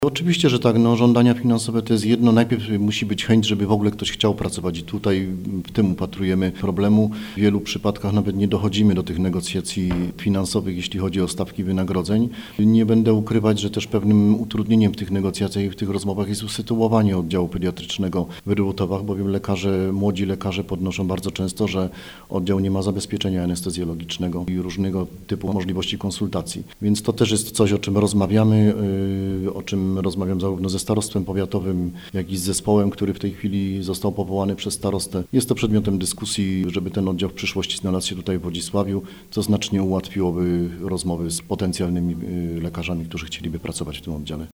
Oczywiście, że tak. Żądania finansowe to jest jedno. Najpierw musi być chęć, żeby w ogóle ktoś chciał pracować i tutaj w tym upatrujemy problemu. W wielu przypadkach nawet nie dochodzimy do tych negocjacji finansowych, jeśli chodzi o stawki wynagrodzeń. Nie będę ukrywać, że też pewnym utrudnieniem w tych negocjacjach i w tych rozmowach jest usytuowanie oddziału pediatrycznego w Rydłutowach, bowiem młodzi lekarze podnoszą bardzo często, że oddział nie ma zabezpieczenia anestezjologicznego i różnego typu możliwości konsultacji. Więc to też jest coś, o czym rozmawiamy, o czym rozmawiam zarówno ze starostwem powiatowym, jak i z zespołem, który w tej chwili został powołany przez starostę. Jest to przedmiotem dyskusji, żeby ten oddział w przyszłości znalazł się tutaj w Wodzisławiu, co znacznie ułatwiłoby rozmowy z potencjalnymi lekarzami, którzy chcieliby pracować w tym oddziale.